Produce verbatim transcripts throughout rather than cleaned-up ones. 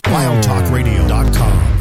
wild talk radio dot com.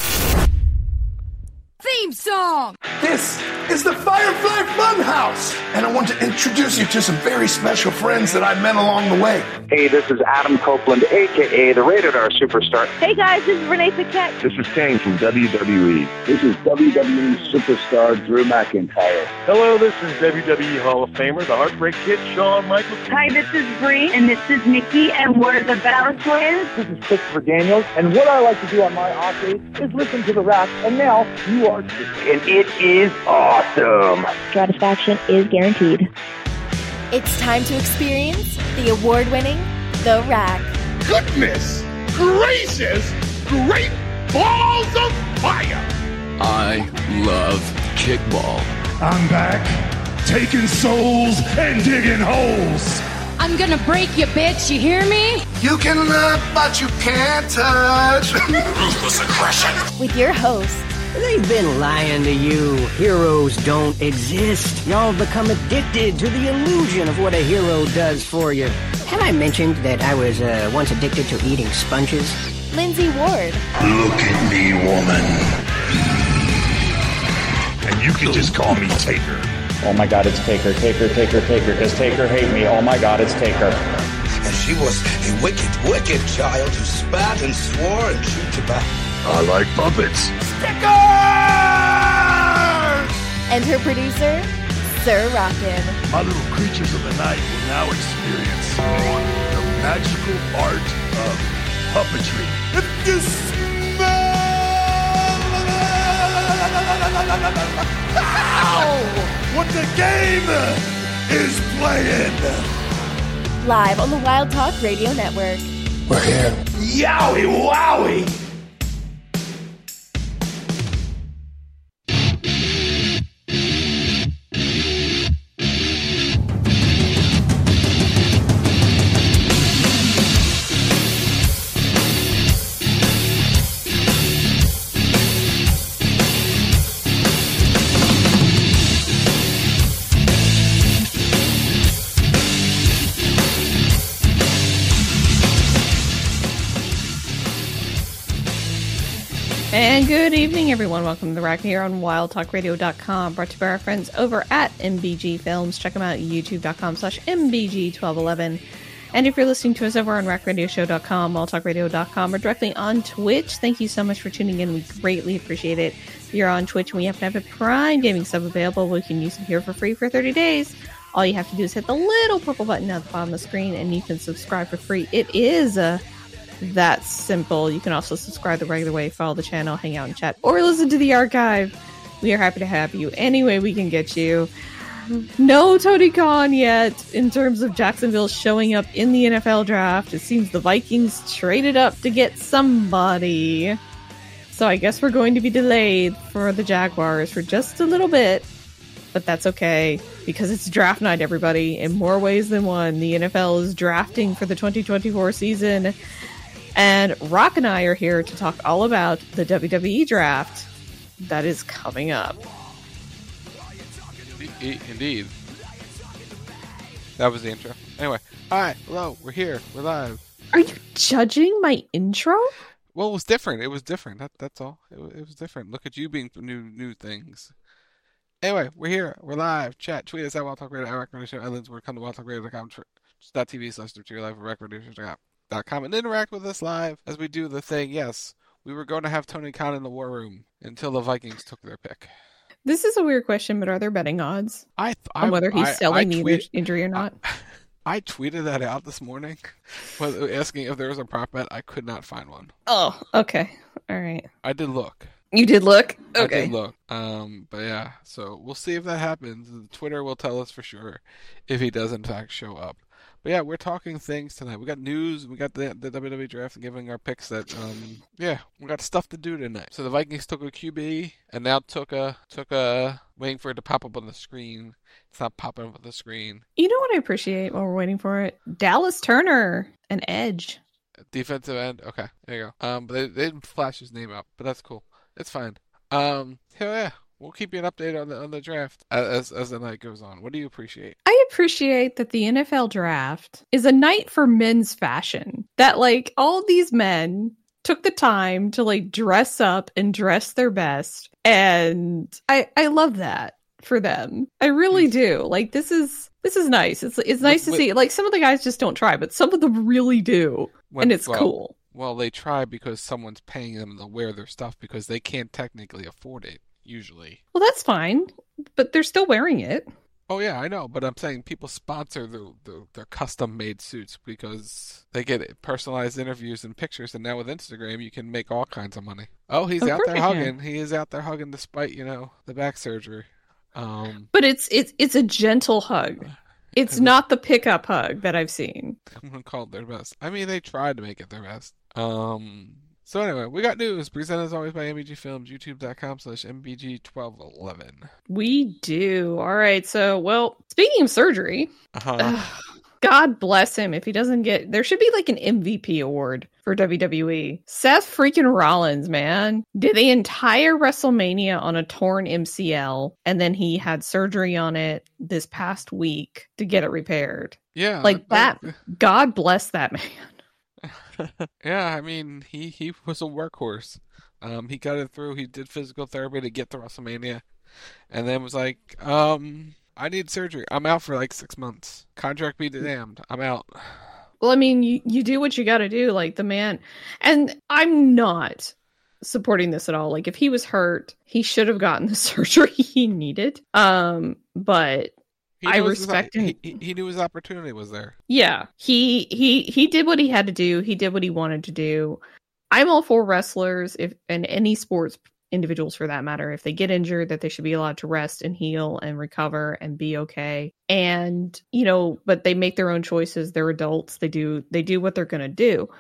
Theme song! This is the Firefly Funhouse, and I want to introduce you to some very special friends that I met along the way. Hey, this is Adam Copeland, a k a the Rated R Superstar. Hey guys, this is Renee Paquette. This is Kane from W W E. This is W W E Superstar Drew McIntyre. Hello, this is W W E Hall of Famer, the Heartbreak Kid, Shawn Michaels. Hi, this is Bree, and this is Nikki, and we're the Battle Twins. This is Christopher Daniels, and what I like to do on my off days is listen to the rap, and now you are too. And it is awesome. Satisfaction is guaranteed. It's time to experience the award-winning The Rack. Goodness gracious, great balls of fire! I love kickball. I'm back, taking souls and digging holes. I'm gonna break you, bitch, you hear me? You can love, but you can't touch. Ruthless aggression. With your host, they've been lying to you. Heroes don't exist. Y'all become addicted to the illusion of what a hero does for you. Have I mentioned that I was uh, once addicted to eating sponges? Lindsay Ward. Look at me, woman. And you can just call me Taker. Oh my God, it's Taker, Taker, Taker, Taker. Does Taker hate me? Oh my God, it's Taker. And she was a wicked, wicked child who spat and swore and chewed tobacco. I like puppets. Stickers! And her producer, Sir Rockin'. My little creatures of the night will now experience the magical art of puppetry. If you smell what the game is playing. Live on the Wild Talk Radio Network. We're here. Yowie wowie! And good evening, everyone. Welcome to The Rack here on wild talk radio dot com, brought to you by our friends over at M B G Films. Check them out at youtube dot com slash M B G twelve eleven. And if you're listening to us over on rack radio show dot com, wild talk radio dot com, or directly on Twitch, thank you so much for tuning in. We greatly appreciate it. If you're on Twitch and we happen to have a Prime Gaming sub available, we can use it here for free for thirty days. All you have to do is hit the little purple button at the bottom of the screen, and you can subscribe for free. It is a... That's simple. You can also subscribe the regular way, follow the channel, hang out and chat, or listen to the archive. We are happy to have you any way we can get you. No Tony Khan yet in terms of Jacksonville showing up in the N F L draft. It seems the Vikings traded up to get somebody. So I guess we're going to be delayed for the Jaguars for just a little bit. But that's okay, because it's draft night, everybody. In more ways than one, the N F L is drafting for the twenty twenty-four season. And Rock and I are here to talk all about the W W E draft that is coming up. Indeed. That was the intro. Anyway, hi, hello, we're here, we're live. Are you judging my intro? Well, it was different. It was different. That, that's all. It, it was different. Look at you being new new things. Anyway, we're here. We're live. Chat. Tweet us at Wild Talk Radio. At Recommendation Islands. We're come to wild talk radio dot com. Dot T V slash to your live. Recommendation dot com. And interact with us live as we do the thing. Yes, we were going to have Tony Khan in the war room until the Vikings took their pick. This is a weird question, but are there betting odds I th- on I, whether he's I, selling I the tweet, injury or not? I, I tweeted that out this morning, asking if there was a prop bet. I could not find one. Oh, okay. All right. I did look. You did look? Okay. I did look. Um, but yeah, so we'll see if that happens. Twitter will tell us for sure if he does in fact show up. But yeah, we're talking things tonight. We got news. We got the, the W W E draft and giving our picks. That um, yeah, we got stuff to do tonight. So the Vikings took a Q B and now took a took a waiting for it to pop up on the screen. It's not popping up on the screen. You know what I appreciate while we're waiting for it? Dallas Turner, an edge, defensive end. Okay, there you go. Um, but they, they didn't flash his name up, but that's cool. It's fine. Um, hell yeah. We'll keep you an update on the on the draft as as the night goes on. What do you appreciate? I appreciate that the N F L draft is a night for men's fashion. That like all these men took the time to like dress up and dress their best. And I I love that for them. I really do. Like this is this is nice. It's it's nice to see. Like some of the guys just don't try, but some of them really do. When, and it's well, cool. Well, they try because someone's paying them to wear their stuff because they can't technically afford it, usually. Well, that's fine, but they're still wearing it. Oh, yeah, I know, but I'm saying people sponsor their, their, their custom-made suits because they get personalized interviews and pictures, and now with Instagram, you can make all kinds of money. Oh, he's of out there hugging. He is out there hugging despite, you know, the back surgery. Um, but it's it's it's a gentle hug. It's not the pickup hug that I've seen. I'm going to call it their best. I mean, they tried to make it their best. Um... So anyway, we got news presented as always by M B G Films, youtube.com slash MBG1211. We do. All right. So, well, speaking of surgery, uh-huh. uh, God bless him if he doesn't get, there should be like an M V P award for W W E. Seth freaking Rollins, man, did the entire WrestleMania on a torn M C L, and then he had surgery on it this past week to get it repaired. Yeah. Like that. I, God bless that man. Yeah, I mean, he, he was a workhorse. Um, he got it through. He did physical therapy to get to WrestleMania, and then was like, um, I need surgery. I'm out for like six months. Contract be damned. I'm out. Well, I mean, you, you do what you got to do. Like the man, and I'm not supporting this at all. Like if he was hurt, he should have gotten the surgery he needed. Um, but I respect his, him. He, he knew his opportunity was there. Yeah, he he he did what he had to do. He did what he wanted to do. I'm all for wrestlers, if and any sports individuals for that matter, if they get injured, that they should be allowed to rest and heal and recover and be okay. And you know, but they make their own choices. They're adults. They do they do what they're gonna do.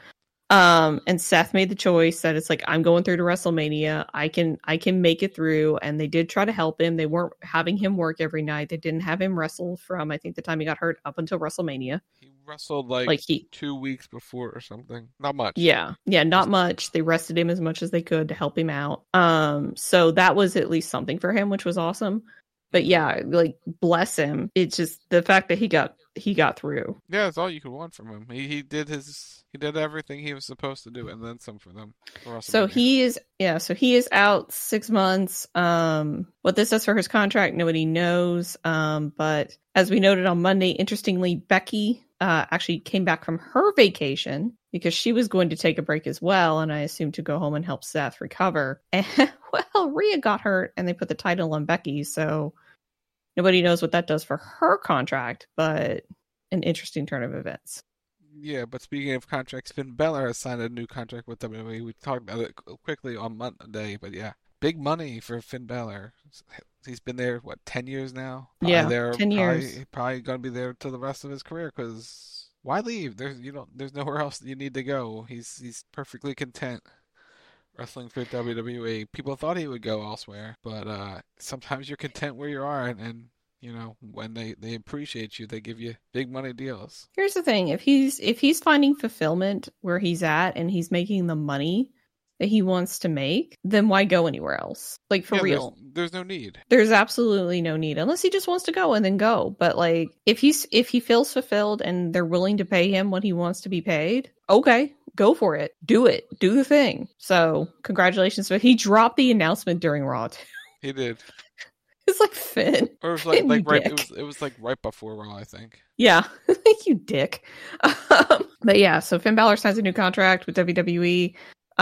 Um, and Seth made the choice that it's like, I'm going through to WrestleMania. I can, I can make it through. And they did try to help him. They weren't having him work every night. They didn't have him wrestle from, I think, the time he got hurt up until WrestleMania. He wrestled like, like he, two weeks before or something. Not much. Yeah. Yeah. Not much. They rested him as much as they could to help him out. Um, so that was at least something for him, which was awesome. But yeah, like, bless him. It's just the fact that he got, he got through. Yeah, that's all you could want from him. He he did his he did everything he was supposed to do, and then some for them. So he is yeah, so he is out six months. Um, what this does for his contract, nobody knows. Um, but as we noted on Monday, interestingly, Becky uh actually came back from her vacation because she was going to take a break as well, and I assume to go home and help Seth recover. And well, Rhea got hurt, and they put the title on Becky, so nobody knows what that does for her contract, but an interesting turn of events. Yeah, but speaking of contracts, Finn Balor has signed a new contract with W W E. We talked about it quickly on Monday, but yeah, big money for Finn Balor. He's been there, what, ten years now? Probably yeah, there, ten probably, years. Probably going to be there till the rest of his career, because why leave? There's you know, there's nowhere else you need to go. He's he's perfectly content wrestling for W W E. People thought he would go elsewhere, but uh, sometimes you're content where you are, and, and you know, when they, they appreciate you, they give you big money deals. Here's the thing. If he's if he's finding fulfillment where he's at and he's making the money that he wants to make, then why go anywhere else? Like, for yeah, real. There's, there's no need. There's absolutely no need. Unless he just wants to go and then go. But, like, if he's if he feels fulfilled and they're willing to pay him what he wants to be paid, okay, go for it. Do it. Do the thing. So, congratulations. But he dropped the announcement during Raw, too. He did. It's like, Finn. Or it was like, Finn, like right. dick. It was it was like right before Raw, I think. Yeah, you dick. Um, but yeah, so Finn Balor signs a new contract with W W E.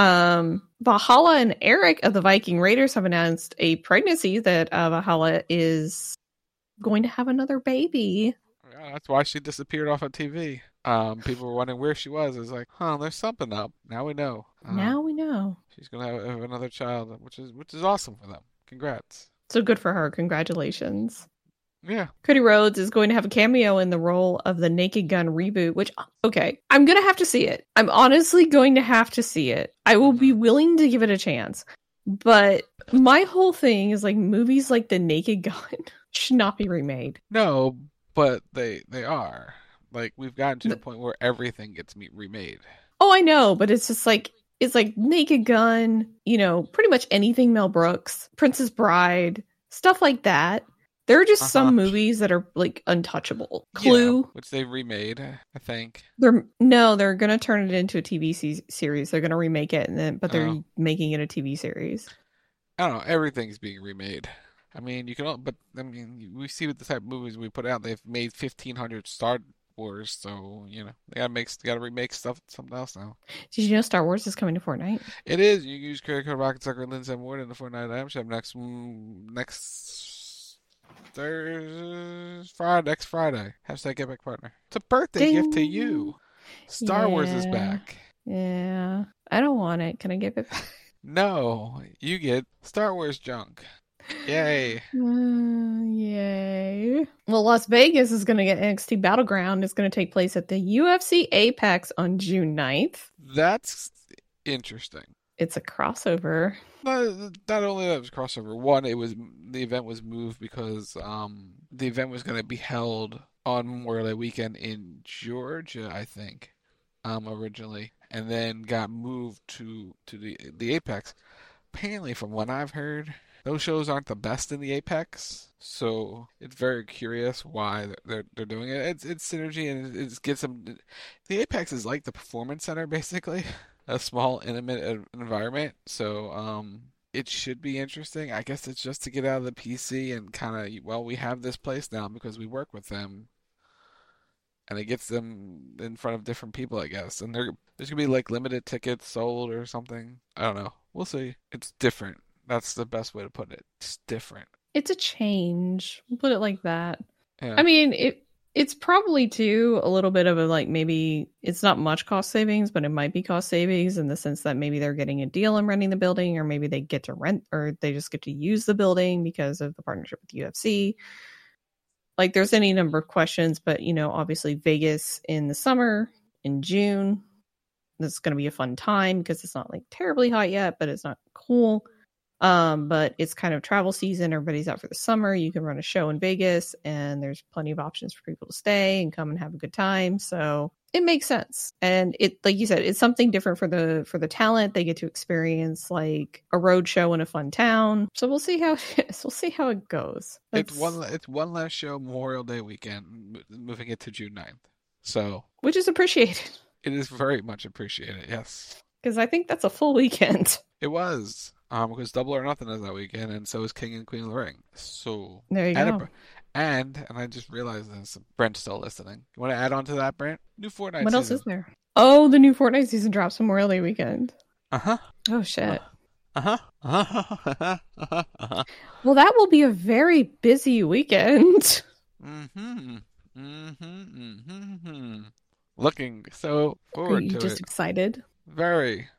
Um, Valhalla and Eric of the Viking Raiders have announced a pregnancy that uh, Valhalla is going to have another baby. Yeah, that's why she disappeared off of T V. Um, people were wondering where she was. It was like, huh, there's something up. Now we know. Um, now we know. She's gonna have, have another child, which is which is awesome for them. Congrats. So good for her. Congratulations. Yeah. Cody Rhodes is going to have a cameo in the role of the Naked Gun reboot, which, okay, I'm going to have to see it. I'm honestly going to have to see it. I will be willing to give it a chance. But my whole thing is, like, movies like The Naked Gun should not be remade. No, but they they are. Like, we've gotten to the point where everything gets me remade. Oh, I know, but it's just like, it's like Naked Gun, you know, pretty much anything Mel Brooks, Princess Bride, stuff like that. There are just uh-huh. some movies that are like untouchable. Clue, yeah, which they remade, I think. They're no, they're gonna turn it into a T V c- series. They're gonna remake it, and then but they're oh. making it a T V series. I don't know. Everything's being remade. I mean, you can, all, but I mean, we see with the type of movies we put out. They've made fifteen hundred Star Wars, so you know they gotta make, they gotta remake stuff, something else now. Did you know Star Wars is coming to Fortnite? It is. You can use credit card Rocket Sucker Lindsay Ward in the Fortnite item shop next next Thursday, Friday, next Friday. Hashtag Get Back Partner. It's a birthday Ding. gift to you. Star yeah. Wars is back. Yeah, I don't want it. Can I give it back? No, you get Star Wars junk. Yay. Uh, yay. Well, Las Vegas is going to get N X T Battleground. It's going to take place at the U F C Apex on June ninth. That's interesting. It's a crossover. Not, not only that it was a crossover. One, it was the event was moved because um the event was going to be held on Memorial Day weekend in Georgia, I think, um originally, and then got moved to to the the Apex. Apparently, from what I've heard, those shows aren't the best in the Apex, so it's very curious why they're they're doing it. It's it's synergy and it, it gets them. The Apex is like the Performance Center, basically, a small, intimate environment. So um, it should be interesting. I guess it's just to get out of the P C and kind of, well, we have this place now because we work with them, and it gets them in front of different people, I guess. And there there's gonna be like limited tickets sold or something. I don't know. We'll see. It's different. That's the best way to put it. It's different. It's a change. We'll put it like that. Yeah. I mean, it it's probably too a little bit of a like maybe it's not much cost savings, but it might be cost savings in the sense that maybe they're getting a deal on renting the building, or maybe they get to rent, or they just get to use the building because of the partnership with U F C. Like, there's any number of questions, but you know, obviously Vegas in the summer, in June, that's going to be a fun time because it's not like terribly hot yet, but it's not cool. Um, but it's kind of travel season. Everybody's out for the summer. You can run a show in Vegas, and there's plenty of options for people to stay and come and have a good time. So it makes sense. And it, like you said, it's something different for the for the talent. They get to experience like a road show in a fun town. So we'll see how it is. We'll see how it goes. That's... It's one. It's one last show Memorial Day weekend, moving it to June ninth. So which is appreciated. It is very much appreciated. Yes, because I think that's a full weekend. It was. Um, because Double or Nothing is that weekend, and so is King and Queen of the Ring. So there you and go. A, and and I just realized this. Brent's still listening. You want to add on to that, Brent? New Fortnite. What season. else is there? Oh, the new Fortnite season drops Memorial Day weekend. Uh huh. Oh shit. Uh huh. Uh huh. Uh huh. Uh huh. Well, that will be a very busy weekend. Mm-hmm. Mm-hmm. Mm-hmm. Looking so forward Are you to just it. excited? Very.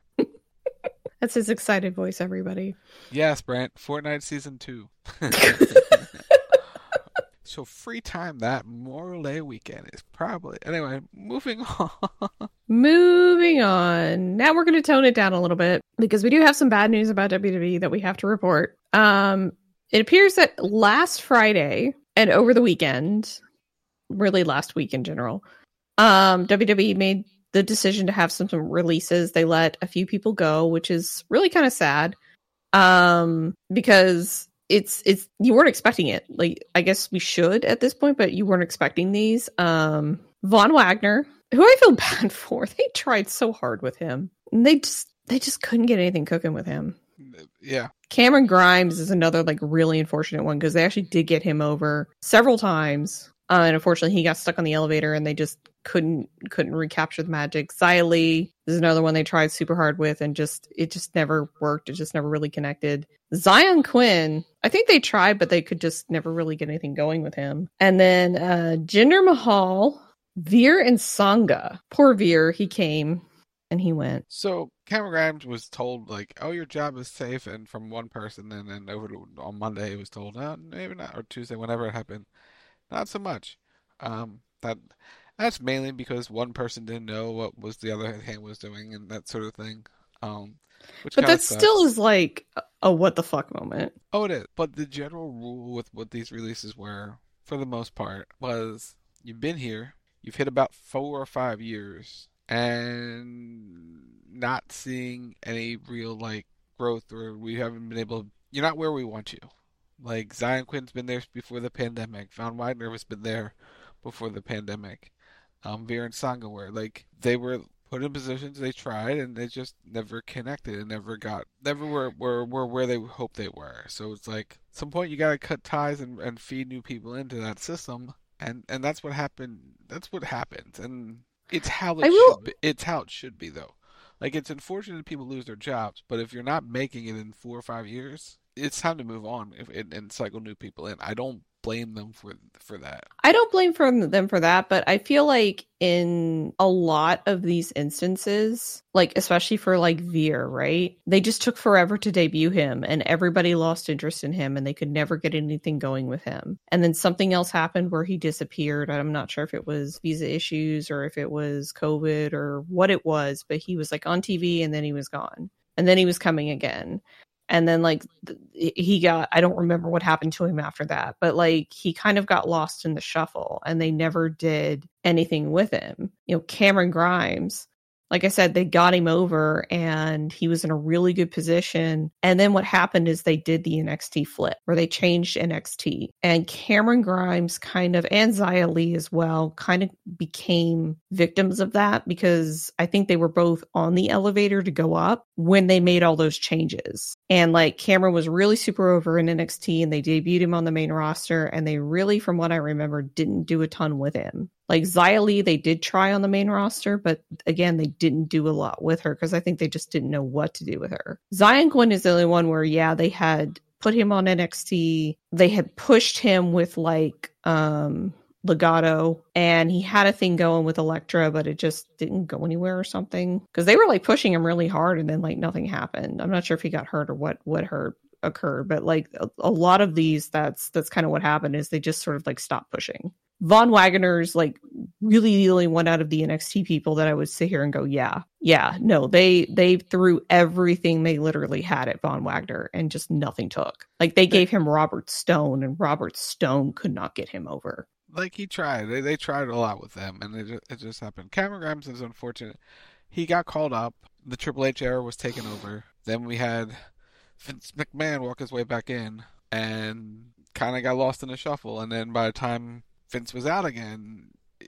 That's his excited voice, everybody. Yes, Brent. Fortnite Season two. So free time that Memorial Day weekend is probably... Anyway, moving on. Moving on. Now we're going to tone it down a little bit because we do have some bad news about W W E that we have to report. Um, it appears that last Friday and over the weekend, really last week in general, um, W W E made the decision to have some, some releases. They let a few people go, which is really kind of sad. Um, because it's, it's, you weren't expecting it. Like, I guess we should at this point, but you weren't expecting these. Um, Von Wagner, who I feel bad for, they tried so hard with him. And they just, they just couldn't get anything cooking with him. Yeah. Cameron Grimes is another like really unfortunate one because they actually did get him over several times. Uh, and unfortunately, he got stuck on the elevator, and they just couldn't couldn't recapture the magic. Xia Li is another one they tried super hard with, and just it just never worked. It just never really connected. Zion Quinn, I think they tried, but they could just never really get anything going with him. And then uh, Jinder Mahal, Veer, and Sangha. Poor Veer, he came and he went. So Cameron Grimes was told, like, oh, your job is safe, and from one person, and then over to, on Monday he was told, no, maybe not, or Tuesday, whenever it happened. Not so much. Um, that that's mainly because one person didn't know what was the other hand was doing and that sort of thing. Um, which but that sucks. still is like a what the fuck moment. Oh, it is. But the general rule with what these releases were, for the most part, was you've been here, you've hit about four or five years, and not seeing any real like growth, or we haven't been able. You're not where we want you. Like, Zion Quinn's been there before the pandemic. Von Wagner has been there before the pandemic. Um, Veer and Sanga were. Like, they were put in positions, they tried, and they just never connected and never got, never were, were, were where they hoped they were. So it's like, at some point you got to cut ties and, and feed new people into that system. And, and that's what happened. That's what happens. And it's how it will... should be. It's how it should be, though. Like, it's unfortunate people lose their jobs, but if you're not making it in four or five years, it's time to move on if, and, and cycle new people in. I don't blame them for for that. I don't blame for them for that, but I feel like in a lot of these instances, like especially for like Veer, right? They just took forever to debut him and everybody lost interest in him and they could never get anything going with him. And then something else happened where he disappeared. I'm not sure if it was visa issues or if it was COVID or what it was, but he was like on T V and then he was gone. And then he was coming again. And then, like, he got, I don't remember what happened to him after that, but, like, he kind of got lost in the shuffle and they never did anything with him. You know, Cameron Grimes, like I said, they got him over and he was in a really good position. And then what happened is they did the N X T flip where they changed N X T. And Cameron Grimes kind of, and Xia Li as well, kind of became victims of that because I think they were both on the elevator to go up when they made all those changes. And like Cameron was really super over in N X T and they debuted him on the main roster. And they really, from what I remember, didn't do a ton with him. Like Xia Li, they did try on the main roster, but again, they didn't do a lot with her because I think they just didn't know what to do with her. Zion Quinn is the only one where, yeah, they had put him on N X T. They had pushed him with like um, Legato, and he had a thing going with Elektra, but it just didn't go anywhere or something because they were like pushing him really hard, and then like nothing happened. I'm not sure if he got hurt or what what hurt occurred, but like a, a lot of these, that's that's kind of what happened is they just sort of like stopped pushing. Von Wagner's like really the only one out of the N X T people that I would sit here and go, yeah, yeah, no, they they threw everything they literally had at Von Wagner and just nothing took. Like they gave him Robert Stone and Robert Stone could not get him over. Like he tried, they they tried a lot with them, and it just, it just happened. Cameron Grimes is unfortunate. He got called up. The Triple H era was taken over. Then we had Vince McMahon walk his way back in, and kind of got lost in the shuffle. And then by the time Vince was out again,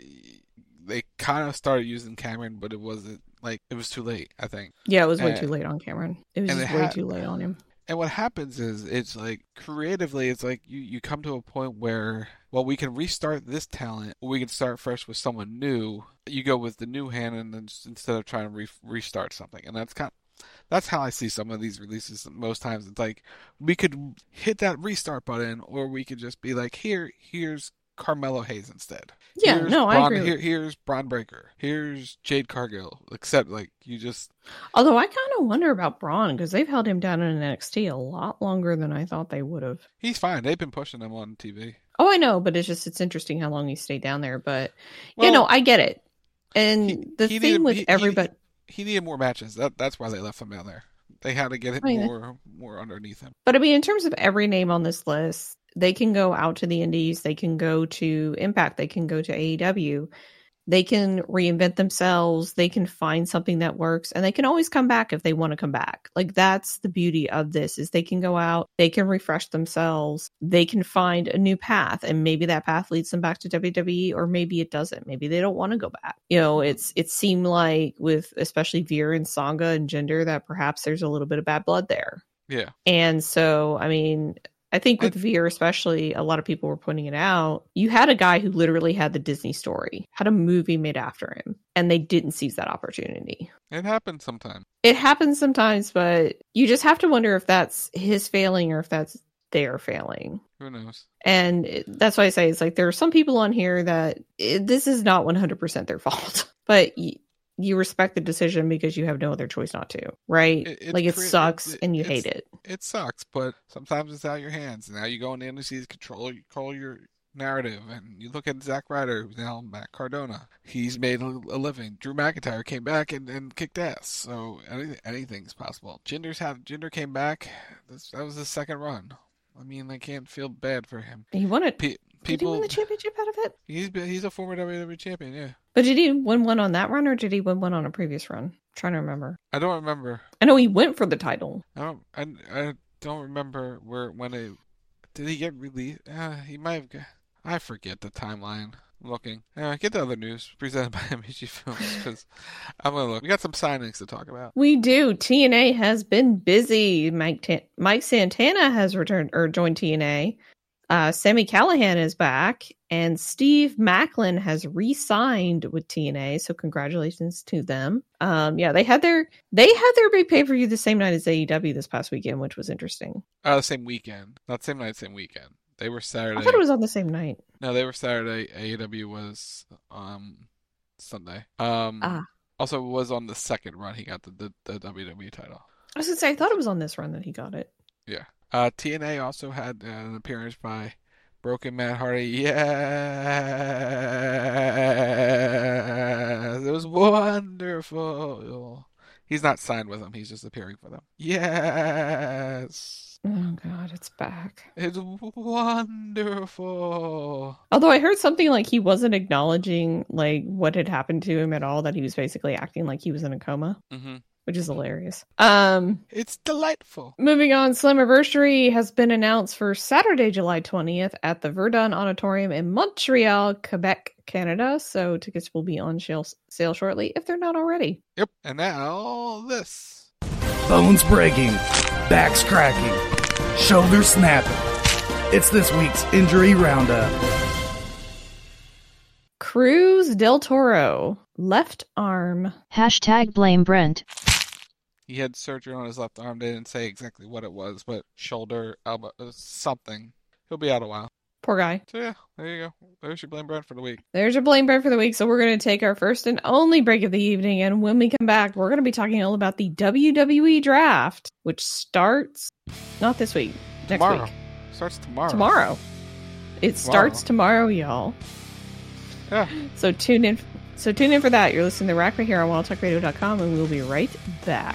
they kind of started using Cameron, but it wasn't like it was too late, I think. Yeah, it was way and, too late on Cameron. It was just way ha- too late on him. And what happens is it's like creatively, it's like you, you come to a point where, well, we can restart this talent, or we can start fresh with someone new. You go with the new hand, and then just, instead of trying to re- restart something, and that's kind of, that's how I see some of these releases. Most times, it's like we could hit that restart button, or we could just be like, here, here's Carmelo Hayes instead. Yeah, here's no, Braun, I agree. Here, here's Braun Breaker. Here's Jade Cargill. Except, like, you just... Although I kind of wonder about Braun, because they've held him down in N X T a lot longer than I thought they would have. He's fine. They've been pushing him on T V. Oh, I know, but it's just, it's interesting how long he stayed down there. But, well, you know, I get it. And he, the he thing needed, with he, everybody... He, he needed more matches. That That's why they left him down there. They had to get it I mean, more, more underneath him. But, I mean, in terms of every name on this list... They can go out to the indies, they can go to Impact, they can go to A E W, they can reinvent themselves, they can find something that works, and they can always come back if they want to come back. Like, that's the beauty of this, is they can go out, they can refresh themselves, they can find a new path, and maybe that path leads them back to W W E, or maybe it doesn't. Maybe they don't want to go back. You know, it's it seemed like with especially Veer and Sanga and Jinder that perhaps there's a little bit of bad blood there. Yeah. And so, I mean... I think with Veer especially, a lot of people were pointing it out. You had a guy who literally had the Disney story, had a movie made after him, and they didn't seize that opportunity. It happens sometimes. It happens sometimes, but you just have to wonder if that's his failing or if that's their failing. Who knows? And it, that's why I say it's like there are some people on here that it, this is not one hundred percent their fault, but y- you respect the decision because you have no other choice not to, right? It, it like it cre- sucks it, and you hate it. It sucks, but sometimes it's out of your hands. Now you go in the industries, control, control your narrative, and you look at Zack Ryder, who's now Matt Cardona. He's made a, a living. Drew McIntyre came back and, and kicked ass, so anything, anything's possible. Jinder's had Jinder came back. This, that was his second run. I mean, I can't feel bad for him. He won it. Pe- People, did he win the championship out of it? He's been, he's a former W W E champion, yeah. But did he win one on that run, or did he win one on a previous run? I'm trying to remember. I don't remember. I know he went for the title. I don't. I, I don't remember where when it. I did he get released? Uh, he might have. Got, I forget the timeline. I'm looking. Uh, get the other news presented by M B G Films because I'm gonna look. We got some signings to talk about. We do. T N A has been busy. Mike Ta- Mike Santana has returned or joined T N A. Uh, Sami Callihan is back, and Steve Maclin has re-signed with T N A. So congratulations to them. Um, yeah, they had their they had their big pay per view the same night as A E W this past weekend, which was interesting. Uh, the same weekend, not same night, same weekend. They were Saturday. I thought it was on the same night. No, they were Saturday. A E W was um Sunday. Um, ah. Also, it was on the second run. He got the, the, the W W E title. I was gonna say I thought it was on this run that he got it. Yeah. Uh, T N A also had uh, an appearance by Broken Matt Hardy. Yeah, it was wonderful. He's not signed with them. He's just appearing for them. Yes. Oh God, it's back. It's wonderful. Although I heard something like he wasn't acknowledging like what had happened to him at all. That he was basically acting like he was in a coma. Mm-hmm. Which is hilarious. Um, it's delightful. Moving on, Slammiversary has been announced for Saturday, July twentieth at the Verdun Auditorium in Montreal, Quebec, Canada. So tickets will be on sale shortly if they're not already. Yep. And now this. Bones breaking, backs cracking, shoulders snapping. It's this week's Injury Roundup. Cruz del Toro, left arm. Hashtag blame Brent. He had surgery on his left arm. They didn't say exactly what it was, but shoulder, elbow, something. He'll be out a while. Poor guy. So yeah, there you go. There's your blame Brent for the week. There's your blame Brent for the week. So we're going to take our first and only break of the evening. And when we come back, we're going to be talking all about the W W E draft, which starts not this week, next tomorrow. week. Starts tomorrow. Tomorrow. It tomorrow. starts tomorrow, y'all. Yeah. So tune in. So tune in for that. You're listening to Rack right here on wild talk radio dot com, and we'll be right back.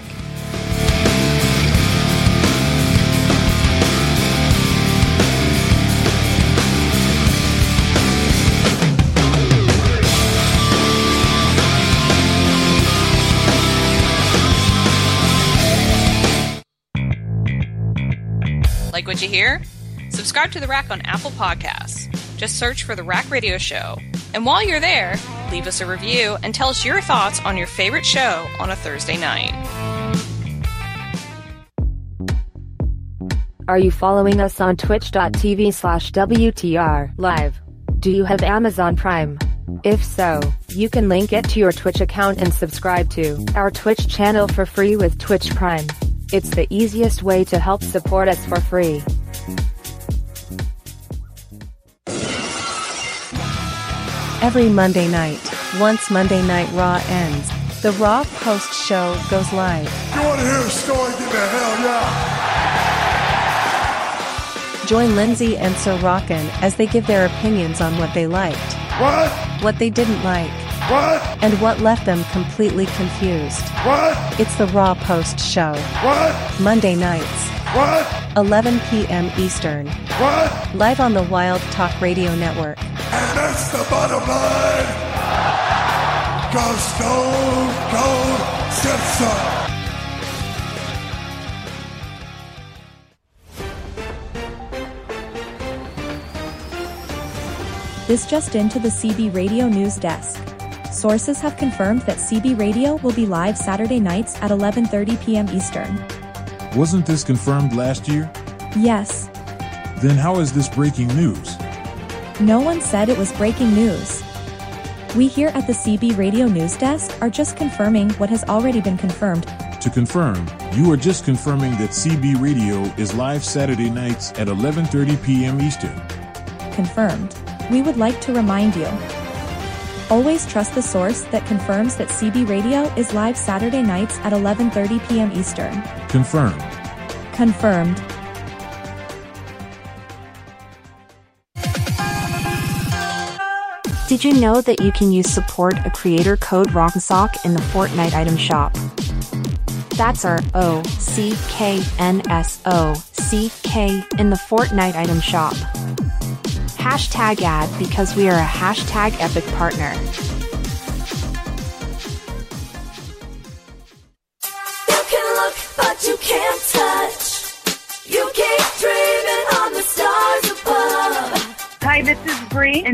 Like what you hear? Subscribe to The Rack on Apple Podcasts. Just search for The Rack Radio Show. And while you're there, leave us a review and tell us your thoughts on your favorite show on a Thursday night. Are you following us on twitch.tv slash WTR live? Do you have Amazon Prime? If so, you can link it to your Twitch account and subscribe to our Twitch channel for free with Twitch Prime. It's the easiest way to help support us for free. Every Monday night, once Monday Night Raw ends, the Raw Post Show goes live. You want to hear a story? Give me a hell yeah! Join Lindsay and Sir Rockin' as they give their opinions on what they liked, what? what they didn't like, what? and what left them completely confused. What? It's the Raw Post Show. What? Monday nights. What? eleven p.m. Eastern. What? Live on the Wild Talk Radio Network. And that's the bottom line. Go Stone Cold Simpson. This just into the C B Radio News Desk. Sources have confirmed that C B Radio will be live Saturday nights at eleven thirty p.m. Eastern. Wasn't this confirmed last year? Yes. Then how is this breaking news? No one said it was breaking news. We here at the C B Radio News Desk are just confirming what has already been confirmed. To confirm, you are just confirming that C B Radio is live Saturday nights at eleven thirty p.m. Eastern. Confirmed. We would like to remind you. Always trust the source that confirms that C B Radio is live Saturday nights at eleven thirty p.m. Eastern. Confirmed. Confirmed. Did you know that you can use support a creator code ROCKNSOCK in the Fortnite item shop? That's our O C K N S O C K in the Fortnite item shop. Hashtag ad because we are a hashtag epic partner. You can look, but you can't touch. You keep dreaming on the stars.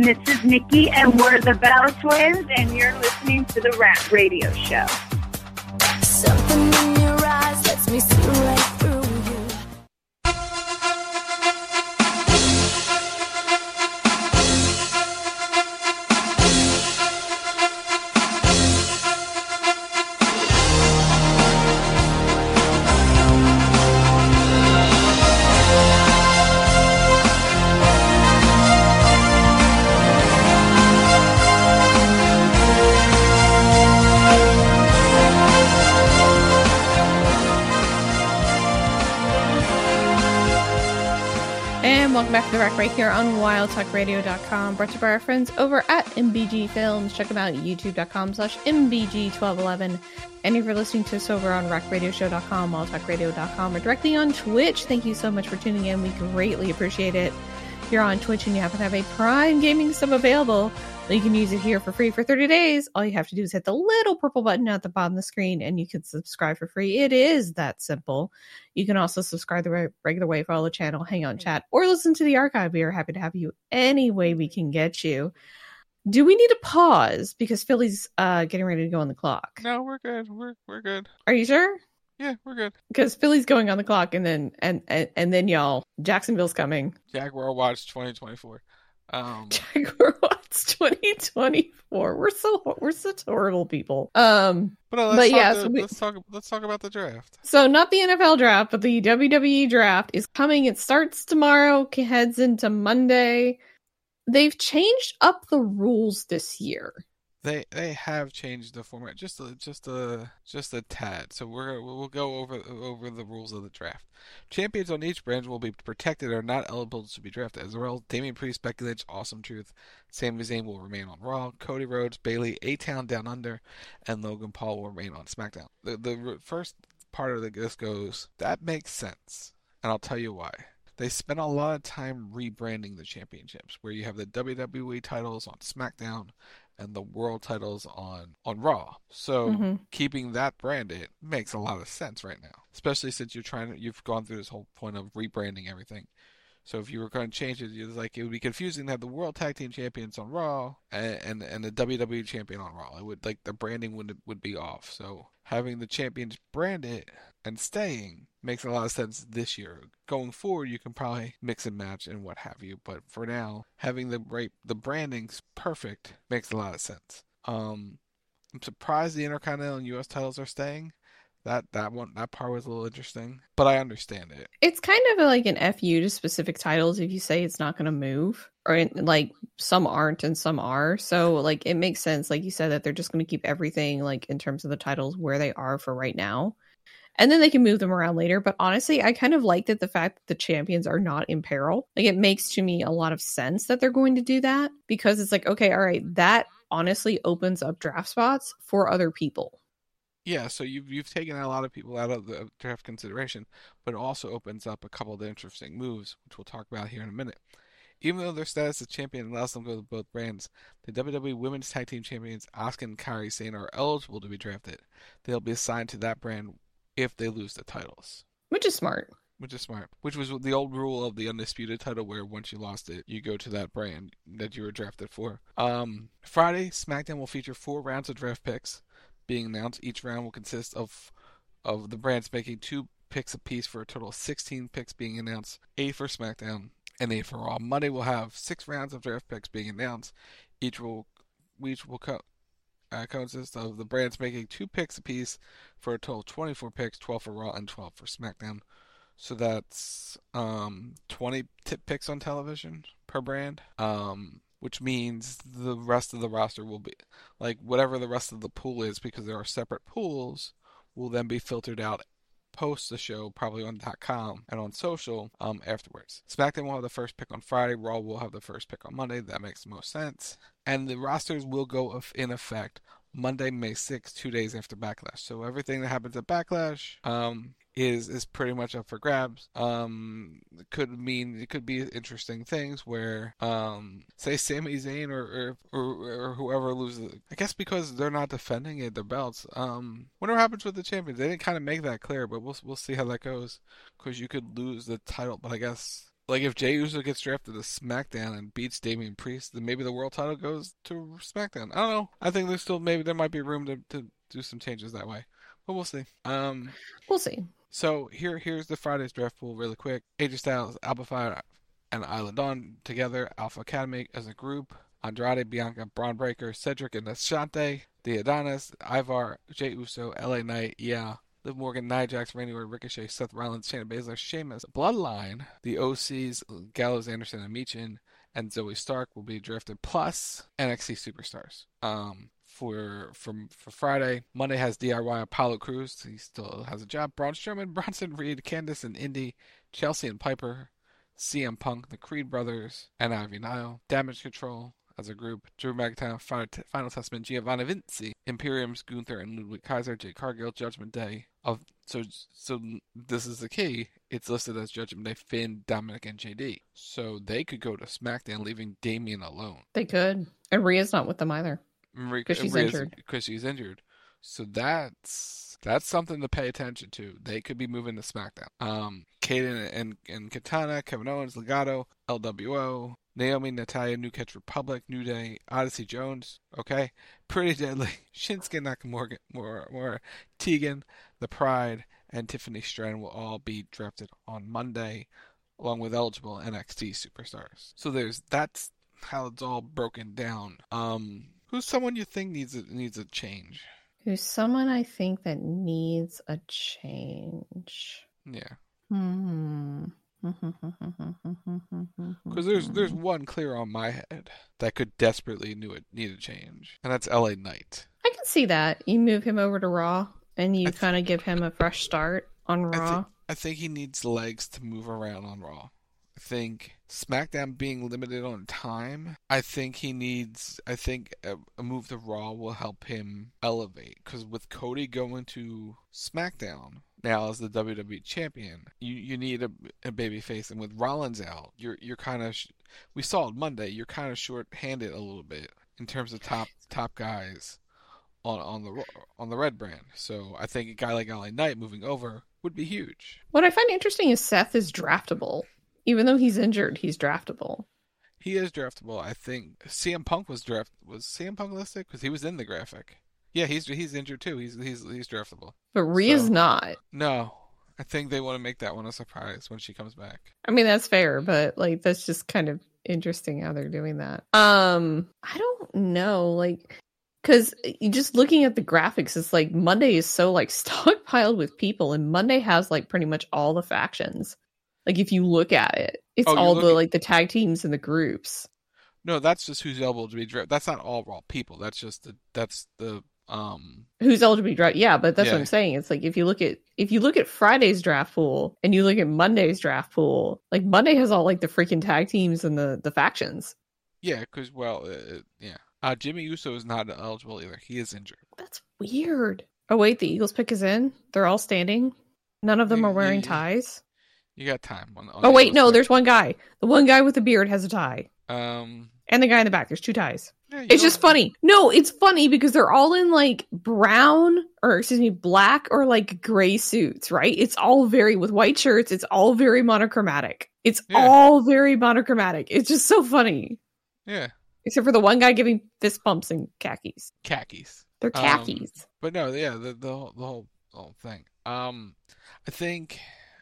And this is Nikki, and we're the Bella Twins, and you're listening to the Rat Radio Show. Something in your eyes lets me see right through you. Welcome back to the Rack right here on wild talk radio dot com, brought to you by our friends over at M B G Films. Check them out at youtube dot com slash M B G twelve eleven. And if you're listening to us over on rack radio show dot com, wild talk radio dot com, or directly on Twitch, thank you so much for tuning in. We greatly appreciate it. If you're on Twitch and you happen to have a Prime Gaming sub available, you can use it here for free for thirty days. All you have to do is hit the little purple button at the bottom of the screen and you can subscribe for free. It is that simple. You can also subscribe the re- regular way, follow the channel, hang on chat, or listen to the archive. We are happy to have you any way we can get you. Do we need to pause because Philly's uh, getting ready to go on the clock? No, we're good. We're we're good. Are you sure? Yeah, we're good. Because Philly's going on the clock, and then and, and and then y'all, Jacksonville's coming. Jaguar Watch twenty twenty-four. Um, Jaguar Watch twenty twenty-four. We're so we're such horrible people. Um, but, uh, let's but talk yeah, the, so we, let's talk. Let's talk about the draft. So not the N F L draft, but the W W E draft is coming. It starts tomorrow. Heads into Monday. They've changed up the rules this year. They they have changed the format just a, just a just a tad. So we're we'll go over over the rules of the draft. Champions on each brand will be protected or not eligible to be drafted. As well, Damian Priest speculates Awesome Truth. Sami Zayn will remain on Raw. Cody Rhodes, Bayley, A-Town Down Under, and Logan Paul will remain on SmackDown. The the first part of the this goes that makes sense, and I'll tell you why. They spent a lot of time rebranding the championships, where you have the W W E titles on SmackDown and the world titles on, on Raw. So mm-hmm. keeping that branded makes a lot of sense right now, especially since you're trying to, you've gone through this whole point of rebranding everything. So if you were going to change it, it's like it would be confusing to have the World Tag Team Champions on Raw and and, and the W W E Champion on Raw. It would like the branding would would be off. So having the champions branded and staying makes a lot of sense this year. Going forward, you can probably mix and match and what have you. But for now, having the right the branding's perfect makes a lot of sense. Um, I'm surprised the Intercontinental and U S titles are staying. That that one that part was a little interesting, but I understand it. It's kind of like an F U to specific titles if you say it's not going to move, or like some aren't and some are. So like it makes sense, like you said, that they're just going to keep everything like in terms of the titles where they are for right now, and then they can move them around later. But honestly, I kind of like that the fact that the champions are not in peril. Like it makes to me a lot of sense that they're going to do that, because it's like, okay, all right, that honestly opens up draft spots for other people. Yeah, so you've you've taken a lot of people out of the draft consideration, but it also opens up a couple of interesting moves, which we'll talk about here in a minute. Even though their status as champion allows them to go to both brands, the W W E Women's Tag Team Champions Asuka and Kairi Sane are eligible to be drafted. They'll be assigned to that brand if they lose the titles. Which is smart. Which is smart. Which was the old rule of the Undisputed title, where once you lost it, you go to that brand that you were drafted for. Um, Friday, SmackDown will feature four rounds of draft picks being announced. Each round will consist of of the brands making two picks apiece for a total of sixteen picks being announced, eight for SmackDown and eight for Raw. Monday will have six rounds of draft picks being announced. Each will each will co- uh, consist of the brands making two picks apiece for a total of twenty-four picks, twelve for Raw and twelve for SmackDown. So that's um, twenty tip picks on television per brand. Um, which means the rest of the roster will be, like, whatever the rest of the pool is, because there are separate pools, will then be filtered out post the show, probably on .com and on social um, afterwards. SmackDown will have the first pick on Friday. Raw will have the first pick on Monday. That makes the most sense. And the rosters will go in effect Monday, May sixth, two days after Backlash. So everything that happens at Backlash um, is is pretty much up for grabs. Um, it could mean it could be interesting things where, um, say, Sami Zayn or or, or or whoever loses. I guess because they're not defending it, their belts. Um, wonder what happens with the champions. They didn't kind of make that clear, but we'll we'll see how that goes. Because you could lose the title, but I guess like if Jey Uso gets drafted to SmackDown and beats Damian Priest, then maybe the world title goes to SmackDown. I don't know. I think there's still maybe there might be room to, to do some changes that way, but we'll see. Um, we'll see. So here here's the Friday's draft pool really quick. A J Styles, Alpha Fire, and Isla Dawn together. Alpha Academy as a group. Andrade, Bianca, Braun Breaker, Cedric, and Ashante. The Adonis, Ivar, Jey Uso, L A Knight, yeah. Liv Morgan, Nia Jax, Randy Orton, Ricochet, Seth Rollins, Shayna Baszler, Sheamus, Bloodline. The O Cs, Gallows, Anderson, and Meechin, and Zoe Stark will be drafted. Plus N X T superstars. Um, for from for Friday, Monday has D I Y Apollo Crews. He still has a job. Braun Strowman, Bronson Reed, Candice, and Indy, Chelsea and Piper, C M Punk, the Creed Brothers, and Ivy Nile. Damage Control as a group. Drew McIntyre, Final, Final Testament, Giovanni Vinci, Imperium's Gunther and Ludwig Kaiser, Jade Cargill, Judgment Day. Of so so this is the key. It's listed as Judgment Day, Finn, Dominic, and J D. So they could go to SmackDown, leaving Damian alone. They could, and Rhea's not with them either because she's Rhea's, injured. Because she's injured. So that's that's something to pay attention to. They could be moving to SmackDown. Um, Kaden and and Katana, Kevin Owens, Legato, L W O. Naomi, Natalya, New Catch Republic, New Day, Odyssey Jones, okay? Pretty Deadly, Shinsuke Nakamura, more, more, Tegan, The Pride, and Tiffany Stratton will all be drafted on Monday, along with eligible N X T superstars. So there's that's how it's all broken down. Um, who's someone you think needs a, needs a change? Who's someone I think that needs a change? Yeah. Hmm. Because there's there's one clear on my head that could desperately need need a change, and that's L A Knight. I can see that. You move him over to Raw, and you th- kind of give him a fresh start on Raw. I, th- I think he needs legs to move around on Raw. I think SmackDown being limited on time, I think he needs, I think a, a move to Raw will help him elevate. Because with Cody going to SmackDown now as the W W E champion, you, you need a, a baby face. And with Rollins out, you're you're kind of, sh- we saw it Monday, you're kind of short-handed a little bit in terms of top top guys on on the on the Red brand. So I think a guy like L A Knight moving over would be huge. What I find interesting is Seth is draftable. Even though he's injured, he's draftable. He is draftable. I think C M Punk was draft was C M Punk listed because he was in the graphic. Yeah, he's he's injured too. He's he's he's draftable. But Rhea's so, not. No, I think they want to make that one a surprise when she comes back. I mean, that's fair, but like that's just kind of interesting how they're doing that. Um, I don't know, like. Because just looking at the graphics, it's like Monday is so like stockpiled with people, and Monday has like pretty much all the factions. Like if you look at it, it's oh, all looking... the like the tag teams and the groups. No, that's just who's eligible to be drafted. That's not all Raw people. That's just the that's the um who's eligible to be drafted. Yeah, but that's yeah. what I'm saying. It's like if you look at if you look at Friday's draft pool and you look at Monday's draft pool, like Monday has all like the freaking tag teams and the the factions. Yeah, because well, uh, yeah. Uh, Jimmy Uso is not eligible either. He is injured. That's weird. Oh wait, the Eagles pick is in. They're all standing. None of them you, are wearing you, ties. You got time. On, on oh wait, Eagles no. pick. There's one guy. The one guy with the beard has a tie. Um, and the guy in the back. There's two ties. Yeah, it's just funny. No, it's funny because they're all in like brown or excuse me, black or like gray suits, right? It's all very with white shirts. It's all very monochromatic. It's yeah. all very monochromatic. It's just so funny. Yeah. Except for the one guy giving fist bumps in khakis. Khakis. They're khakis. Um, but no, yeah, the the whole, the whole the whole thing. Um, I think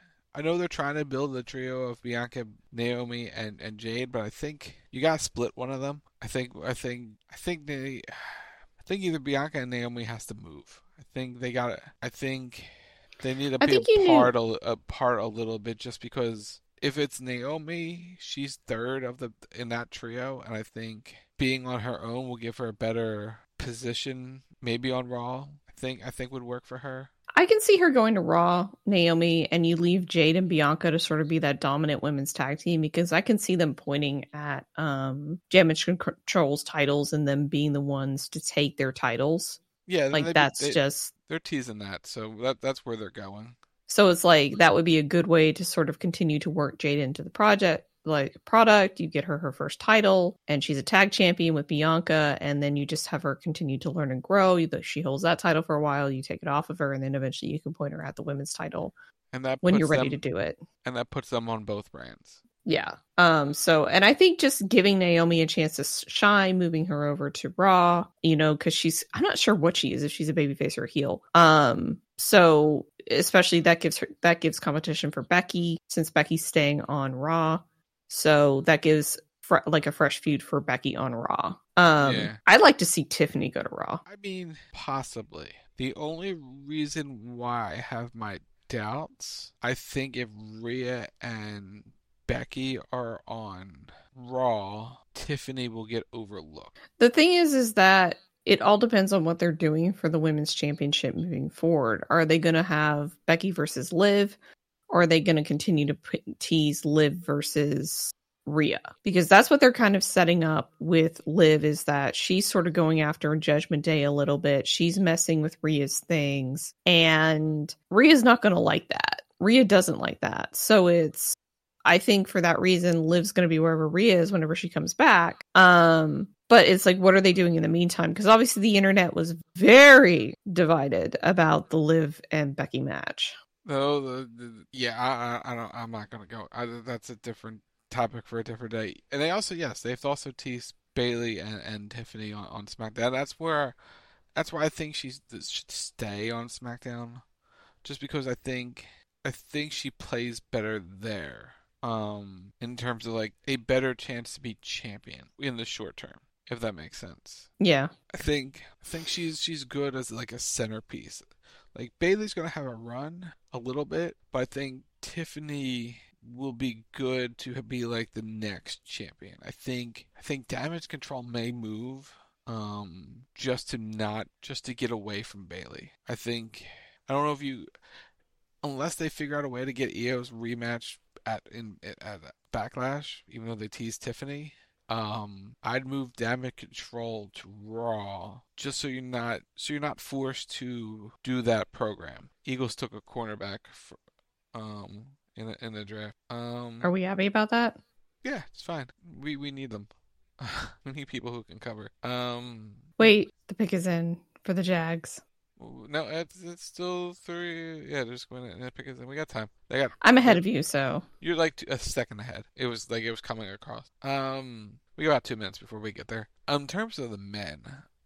I know they're trying to build the trio of Bianca, Naomi, and, and Jade, but I think you gotta split one of them. I think I think I think they I think either Bianca and Naomi has to move. I think they got to I think they need to be a part a, a part a little bit just because. If it's Naomi, she's third of the in that trio, and I think being on her own will give her a better position, maybe on Raw. I think I think would work for her. I can see her going to Raw, Naomi, and you leave Jade and Bianca to sort of be that dominant women's tag team because I can see them pointing at um, Damage Control's titles and them being the ones to take their titles. Yeah, like they, that's they, just they're teasing that, so that that's where they're going. So it's like that would be a good way to sort of continue to work Jade into the project, like product. You get her her first title, and she's a tag champion with Bianca, and then you just have her continue to learn and grow. She holds that title for a while, you take it off of her, and then eventually you can point her at the women's title and that when you're ready them, to do it. And that puts them on both brands. Yeah. Um. So, and I think just giving Naomi a chance to shine, moving her over to Raw, you know, because she's, I'm not sure what she is, if she's a babyface or a heel. Um. So, especially that gives her, that gives competition for Becky, since Becky's staying on Raw. So that gives fr- like a fresh feud for Becky on Raw. Um. Yeah. I'd like to see Tiffany go to Raw. I mean, possibly. The only reason why I have my doubts, I think if Rhea and Becky are on Raw, Tiffany will get overlooked. The thing is, is that it all depends on what they're doing for the women's championship moving forward. Are they going to have Becky versus Liv, or are they going to continue to put, tease Liv versus Rhea? Because that's what they're kind of setting up with Liv, is that she's sort of going after Judgment Day a little bit. She's messing with Rhea's things, and Rhea's not going to like that. Rhea doesn't like that. So it's, I think for that reason, Liv's going to be wherever Rhea is whenever she comes back. Um, but it's like, what are they doing in the meantime? Because obviously the internet was very divided about the Liv and Becky match. No, the, the, yeah, I, I, I don't, I'm not going to go. I, that's a different topic for a different day. And they also, yes, they've also teased Bayley and, and Tiffany on, on SmackDown. That's where, that's why I think she should stay on SmackDown, just because I think, I think she plays better there. Um, in terms of like a better chance to be champion in the short term, if that makes sense. Yeah, I think I think she's she's good as like a centerpiece. Like Bayley's gonna have a run a little bit, but I think Tiffany will be good to be like the next champion. I think I think Damage Control may move, um, just to not just to get away from Bayley. I think I don't know if you, unless they figure out a way to get Io's rematch at in at Backlash, even though they teased Tiffany, um, I'd move Damage Control to Raw, just so you're not so you're not forced to do that program. Eagles took a cornerback for, um in the, in the draft. Um, are we happy about that? Yeah, it's fine. We we need them. We need people who can cover. Um, wait, the pick is in for the Jags. No, it's, it's still three. Yeah, they're just going to pick it. We got time. They got. I'm ahead of you, so you're like two, a second ahead. It was like it was coming across. Um, we got about two minutes before we get there. Um, in terms of the men,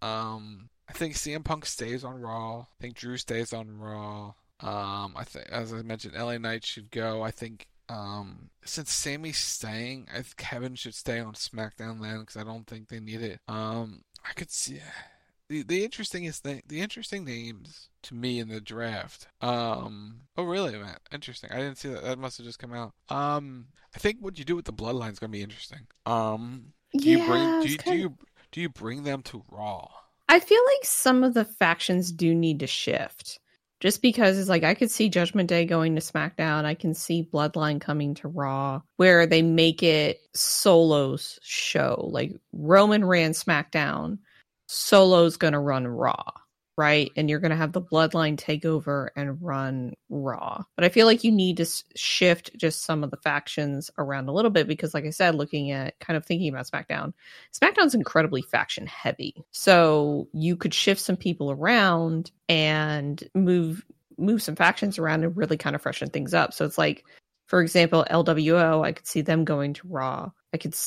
um, I think C M Punk stays on Raw. I think Drew stays on Raw. Um, I think, as I mentioned, L A Knight should go. I think, um, since Sammy's staying, I think Kevin should stay on SmackDown then, because I don't think they need it. Um, I could see. The the interesting is the the interesting names to me in the draft. Um. Oh, really, Matt? Interesting. I didn't see that. That must have just come out. Um. I think what you do with the Bloodline is going to be interesting. Um. Do yeah, you bring do you, kinda... do you do you bring them to Raw? I feel like some of the factions do need to shift. Just because it's like, I could see Judgment Day going to SmackDown. I can see Bloodline coming to Raw, where they make it Solo's show. Like Roman ran SmackDown. Solo's going to run Raw, right? And you're going to have the Bloodline take over and run Raw. But I feel like you need to shift just some of the factions around a little bit, because like I said, looking at kind of thinking about SmackDown, SmackDown's incredibly faction heavy. So you could shift some people around and move move some factions around and really kind of freshen things up. So it's like, for example, L W O, I could see them going to Raw. I could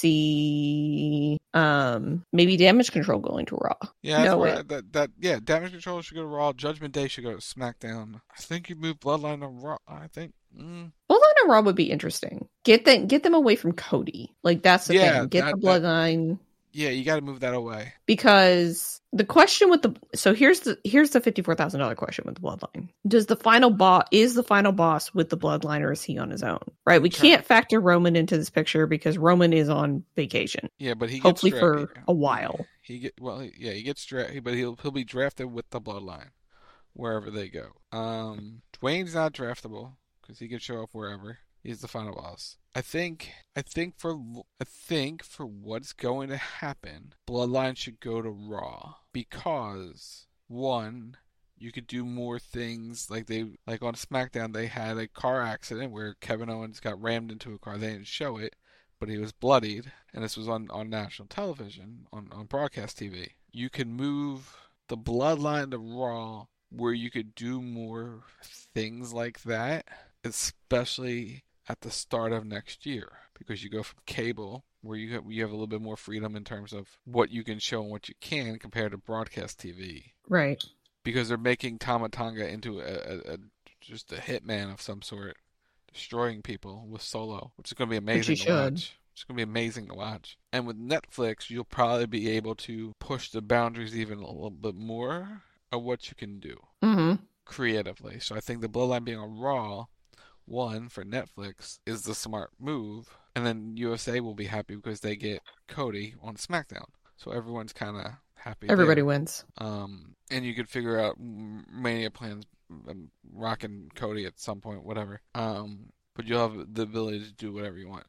see um, maybe Damage Control going to Raw. Yeah, that's no, where, that, that, yeah, Damage Control should go to Raw. Judgment Day should go to SmackDown. I think you move Bloodline to Raw. I think. Mm. Bloodline to Raw would be interesting. Get them, get them away from Cody. Like, that's the yeah, thing. Get that, the Bloodline. That, yeah, you got to move that away. Because the question with the so here's the here's the fifty-four thousand dollars question with the Bloodline. Does the final boss is the final boss with the Bloodline, or is he on his own? Right? We can't factor Roman into this picture because Roman is on vacation. Yeah, but he gets hopefully dra- for a while. He get well, yeah, he gets drafted, but he'll he'll be drafted with the Bloodline wherever they go. Um, Dwayne's not draftable because he can show up wherever. He's the final boss. I think. I think for. I think for what's going to happen, Bloodline should go to Raw because one, you could do more things like they like on SmackDown. They had a car accident where Kevin Owens got rammed into a car. They didn't show it, but he was bloodied, and this was on, on national television, on on broadcast T V. You can move the Bloodline to Raw, where you could do more things like that, especially at the start of next year. because you go from cable, where you have, you have a little bit more freedom in terms of what you can show and what you can compared to broadcast T V. Right. Because they're making Tama Tonga into a, a, a just a hitman of some sort, destroying people with Solo, which is going to be amazing to should. watch. It's going to be amazing to watch. And with Netflix, you'll probably be able to push the boundaries even a little bit more of what you can do mm-hmm. creatively. So I think the Bloodline being on Raw, one, for Netflix, is the smart move. And then U S A will be happy because they get Cody on SmackDown. So everyone's kind of happy. Everybody there. wins. Um, and you could figure out Mania plans, um, Rock and Cody at some point, whatever. Um, but you'll have the ability to do whatever you want.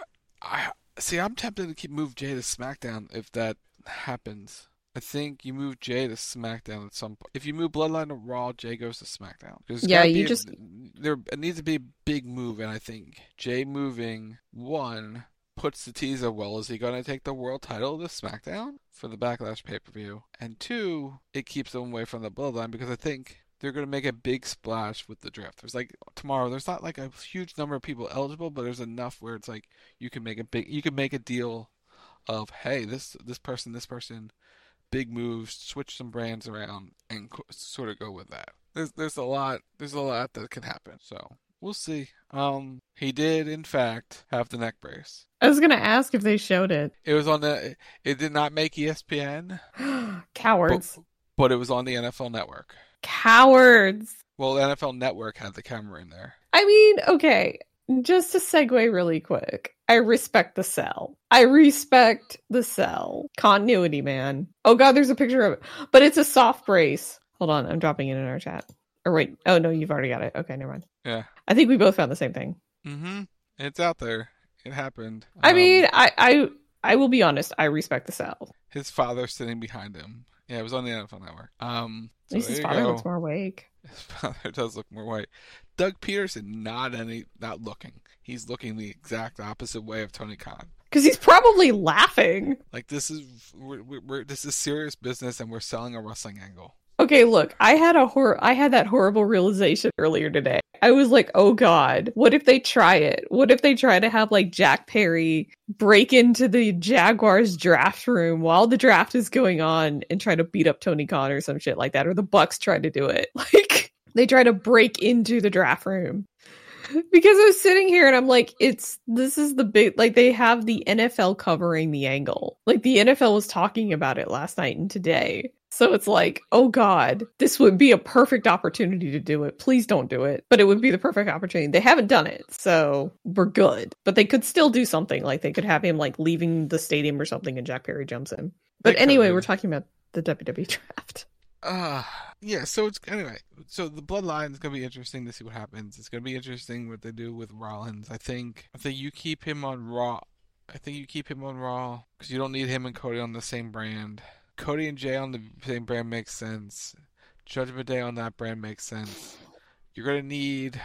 I see. I'm tempted to keep move Jay to SmackDown if that happens. I think you move Jay to SmackDown at some point. If you move Bloodline to Raw, Jay goes to SmackDown. Yeah, you a, just there. It needs to be a big move, and I think Jay moving one puts the teaser. Well, is he going to take the world title to SmackDown for the Backlash pay per view? And two, it keeps them away from the Bloodline because I think they're going to make a big splash with the draft. There's like tomorrow. There's not like a huge number of people eligible, but there's enough where it's like you can make a big. You can make a deal of hey, this this person, this person, big moves, switch some brands around, and co- sort of go with that. There's there's a lot. There's a lot that can happen. So we'll see. Um, he did in fact have the neck brace. I was gonna ask if they showed it. It was on the. It did not make E S P N. Cowards. But, but it was on the N F L Network. Cowards. Well, the N F L Network had the camera in there. I mean, okay, just to segue really quick. I respect the sell. I respect the sell. Continuity, man. Oh god, there's a picture of it. But it's a soft brace. Hold on, I'm dropping it in our chat. Or wait, oh no, you've already got it. Okay, never mind. Yeah. I think we both found the same thing. Mm-hmm. It's out there. It happened. I um, mean, I, I I will be honest, I respect the sell. His father sitting behind him. Yeah, it was on the N F L Network. Um, At least so his father go. looks more awake. His father does look more white. Doug Peterson, not any, not looking. He's looking the exact opposite way of Tony Khan. Because he's probably laughing. Like this is we're, we're this is serious business, and we're selling a wrestling angle. Okay, look, I had a hor- I had that horrible realization earlier today. I was like, oh god, what if they try it? What if they try to have like Jack Perry break into the Jaguars draft room while the draft is going on and try to beat up Tony Khan or some shit like that, or the Bucks try to do it. Like they try to break into the draft room. Because I was sitting here and I'm like, it's this is the big, like they have the N F L covering the angle. Like the N F L was talking about it last night and today. So it's like, oh god, this would be a perfect opportunity to do it. Please don't do it. But it would be the perfect opportunity. They haven't done it, so we're good. But they could still do something. Like they could have him like leaving the stadium or something and Jack Perry jumps in. But They anyway, could. we're talking about the W W E draft. Uh yeah, so it's anyway, so the Bloodline is gonna be interesting to see what happens. It's gonna be interesting what they do with Rollins. I think I think you keep him on Raw. I think you keep him on Raw because you don't need him and Cody on the same brand. Cody and Jay on the same brand makes sense. Judgment Day on that brand makes sense. You're gonna need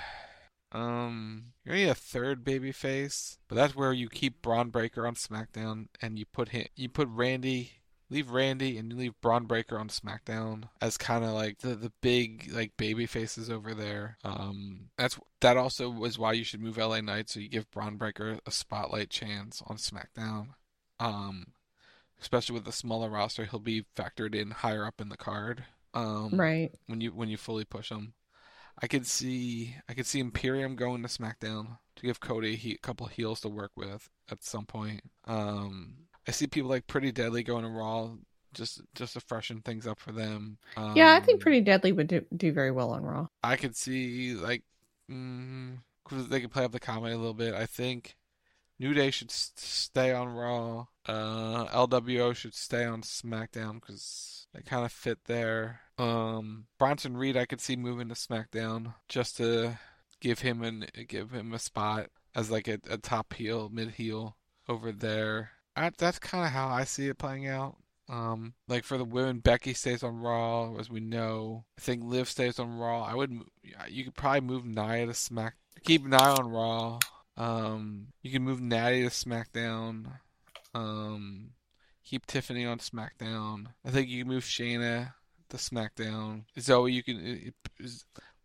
um you're gonna need a third babyface, but that's where you keep Braun Breaker on SmackDown and you put him you put Randy Leave Randy and you leave Braun Breaker on SmackDown as kind of like the, the big like baby faces over there. Um, that's that also was why you should move L A Knight, so you give Braun Breaker a spotlight chance on SmackDown. Um, especially with the smaller roster, he'll be factored in higher up in the card. Um, right. When you when you fully push him, I could see I could see Imperium going to SmackDown to give Cody he, a couple heels to work with at some point. Um. I see people like Pretty Deadly going to Raw just just to freshen things up for them. Um, Yeah, I think Pretty Deadly would do, do very well on Raw. I could see like mm, cause they can play up the comedy a little bit. I think New Day should st- stay on Raw. Uh, L W O should stay on SmackDown because they kind of fit there. Um, Bronson Reed I could see moving to SmackDown just to give him an give him a spot as like a, a top heel, mid heel over there. I, that's kind of how I see it playing out. Um, like for the women, Becky stays on Raw, as we know. I think Liv stays on Raw. I would, you could probably move Nia to Smack. Keep Nia on Raw. Um, you can move Natty to SmackDown. Um, keep Tiffany on SmackDown. I think you can move Shayna to SmackDown. Zoe, you can.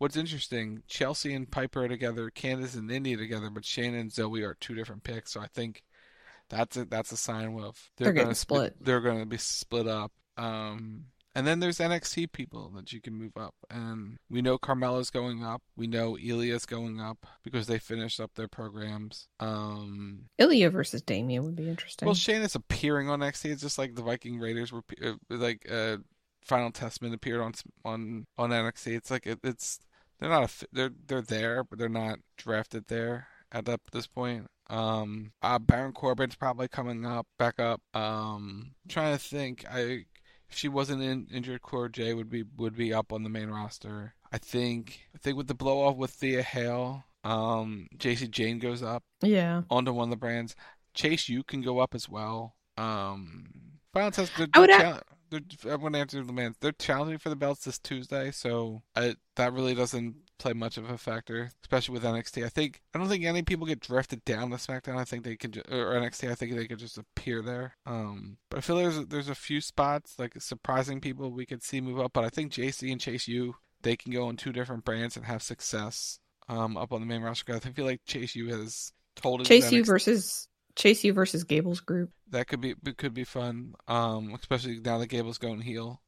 what's interesting, Chelsea and Piper are together, Candice and Indy together, but Shayna and Zoe are two different picks. So I think that's a, that's a sign of they're, they're going getting to split. They're going to be split up. Um, and then there's N X T people that you can move up. And we know Carmella's going up. We know Ilya's going up because they finished up their programs. Um, Ilya versus Damien would be interesting. Well, Shayna's appearing on N X T. It's just like the Viking Raiders were uh, like uh, Final Testament appeared on on on N X T. It's like it, it's they're not a, they're they're there, but they're not drafted there at that, this point. Um, uh, Baron Corbin's probably coming up back up. Um, I'm trying to think. I if she wasn't in, injured, Cora Jade would be would be up on the main roster. I think I think with the blow off with Thea Hale, um, J C Jane goes up. Yeah. Onto one of the brands. Chase U can go up as well. Um, Final Test. They're, I would they're, ha- chal- they're, I'm going to answer the man. They're challenging for the belts this Tuesday, so I, that really doesn't play much of a factor, especially with N X T. I think I don't think any people get drafted down to SmackDown. I think they can, ju- or N X T. I think they could just appear there. Um, but I feel there's there's a few spots like surprising people we could see move up. But I think J C and Chase U, they can go on two different brands and have success um, up on the main roster. I feel like Chase U has told us Chase U versus Chase U versus Gable's group. That could be could be fun, um, especially now that Gable's going heel.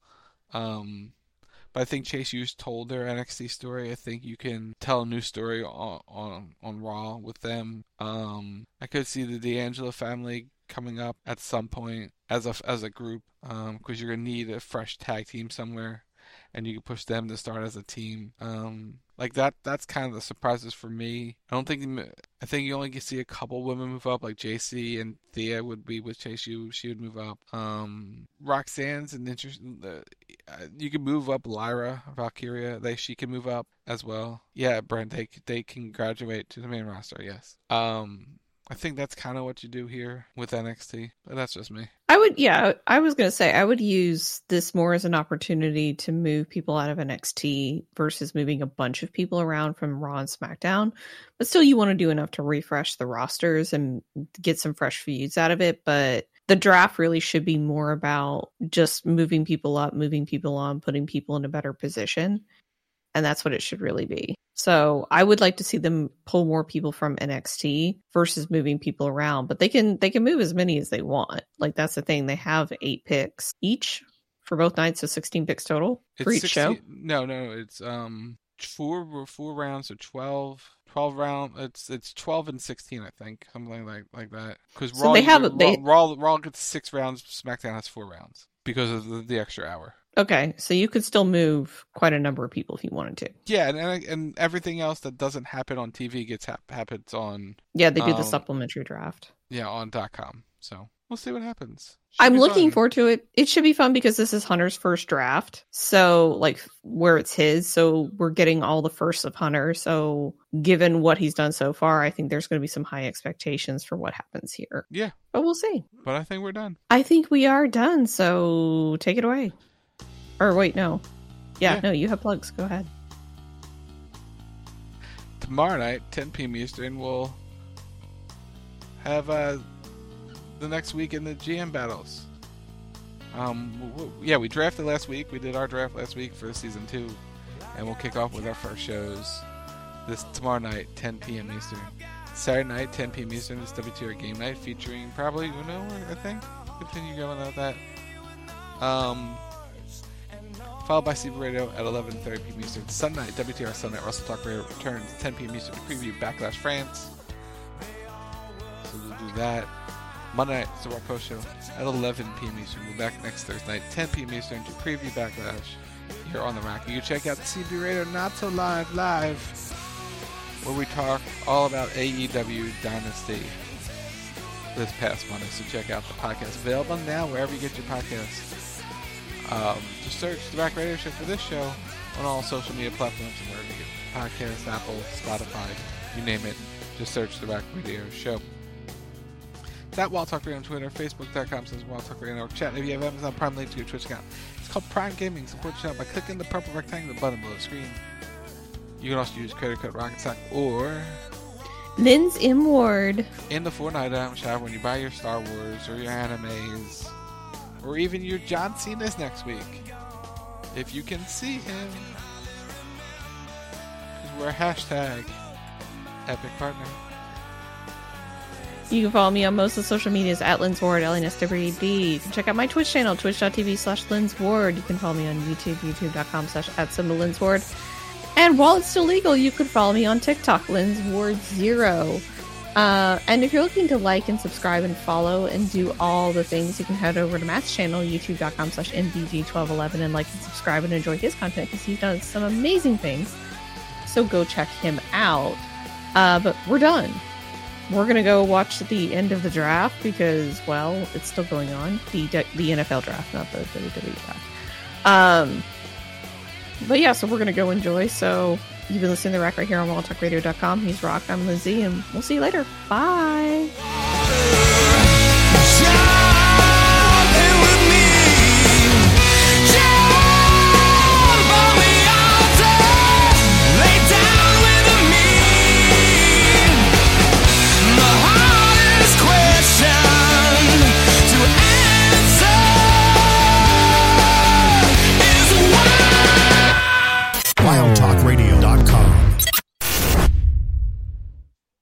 Um, but I think Chase U's told their N X T story. I think you can tell a new story on on, on Raw with them. Um, I could see the D'Angelo family coming up at some point as a as a group, because um, you're gonna need a fresh tag team somewhere, and you can push them to start as a team. Um, like that. That's kind of the surprises for me. I don't think. I think you only can see a couple women move up, like J C and Thea would be with Chase U. She would move up. Um, Roxanne's an interesting. Uh, you can move up Lyra Valkyria. They she can move up as well. Yeah, Brent. They they can graduate to the main roster. Yes. Um. I think that's kind of what you do here with N X T, but that's just me. I would, yeah, I was going to say, I would use this more as an opportunity to move people out of N X T versus moving a bunch of people around from Raw and SmackDown. But still, you want to do enough to refresh the rosters and get some fresh feuds out of it. But the draft really should be more about just moving people up, moving people on, putting people in a better position. And that's what it should really be. So I would like to see them pull more people from N X T versus moving people around. But they can they can move as many as they want. Like, that's the thing. They have eight picks each for both nights, so sixteen picks total for It's each sixteen, show. No, no, it's um four four rounds, so twelve, twelve round. It's it's twelve and sixteen, I think, something like like that. Because So Raw, they have a- Raw, they- Raw, Raw gets six rounds. SmackDown has four rounds because of the, the extra hour. Okay, so you could still move quite a number of people if you wanted to. Yeah, and and, and everything else that doesn't happen on T V gets hap- happens on. Yeah, they do the um, supplementary draft. Yeah, on .com. So we'll see what happens. I'm be looking fun. forward to it. It should be fun because this is Hunter's first draft. So, like, where it's his. So, we're getting all the firsts of Hunter. So, given what he's done so far, I think there's going to be some high expectations for what happens here. Yeah, but we'll see. But I think we're done. I think we are done. So, take it away. Or, wait, no. Yeah, Yeah. no, you have plugs. Go ahead. Tomorrow night, ten p.m. Eastern, we'll have uh, the next week in the G M battles. Um, w- w- yeah, we drafted last week. We did our draft last week for season two, and we'll kick off with our first shows this tomorrow night, ten p.m. Eastern. Saturday night, ten p.m. Eastern is W T R Game Night, featuring probably Uno, I think. Continue going with that. Um, followed by C B Radio at eleven thirty p.m. Eastern. Sunday night, W T R Sunday night, Russell Talk Radio returns at ten p.m. Eastern to preview Backlash France. So we'll do that. Monday night is the Raw Post Show at eleven p.m. Eastern. We'll be back next Thursday night, ten p.m. Eastern, to preview Backlash here on the Rack. You can check out the C B Radio Not So Live Live, where we talk all about A E W Dynasty this past Monday. So check out the podcast, available now wherever you get your podcasts. Um, just search the Rack Radio Show for this show on all social media platforms, and wherever you get your podcasts, Apple, Spotify, you name it. Just search the Rack Radio Show. That Wild Talk Radio on Twitter, Facebook.com says Wild Talk Radio Network Chat. If you have Amazon Prime, link to your Twitch account. It's called Prime Gaming. Support the channel by clicking the purple rectangular button below the screen. You can also use credit code Rocket Sock or Lynn's M. Ward. in the Fortnite item shop when you buy your Star Wars or your animes or even your John Cena's next week. If you can see him. we're hashtag Epic Partner. You can follow me on most of the social medias at Lynn's Ward, L N S W D. You can check out my Twitch channel, twitch.tv slash Lynn's Ward. You can follow me on YouTube, youtube.com slash at symbol Lynn's Ward. And while it's still legal, you could follow me on TikTok, Lynn's Ward Zero. Uh, and if you're looking to like and subscribe and follow and do all the things, you can head over to Matt's channel, youtube.com slash M B G twelve eleven, and like and subscribe and enjoy his content because he's done some amazing things. So go check him out. Uh, but we're done. We're going to go watch the end of the draft because, well, it's still going on. The the N F L draft, not the W W E draft. Um, but yeah, so we're going to go enjoy. So you've been listening to Rack right here on wild talk radio dot com. He's Rock. I'm Lizzie, and we'll see you later. Bye.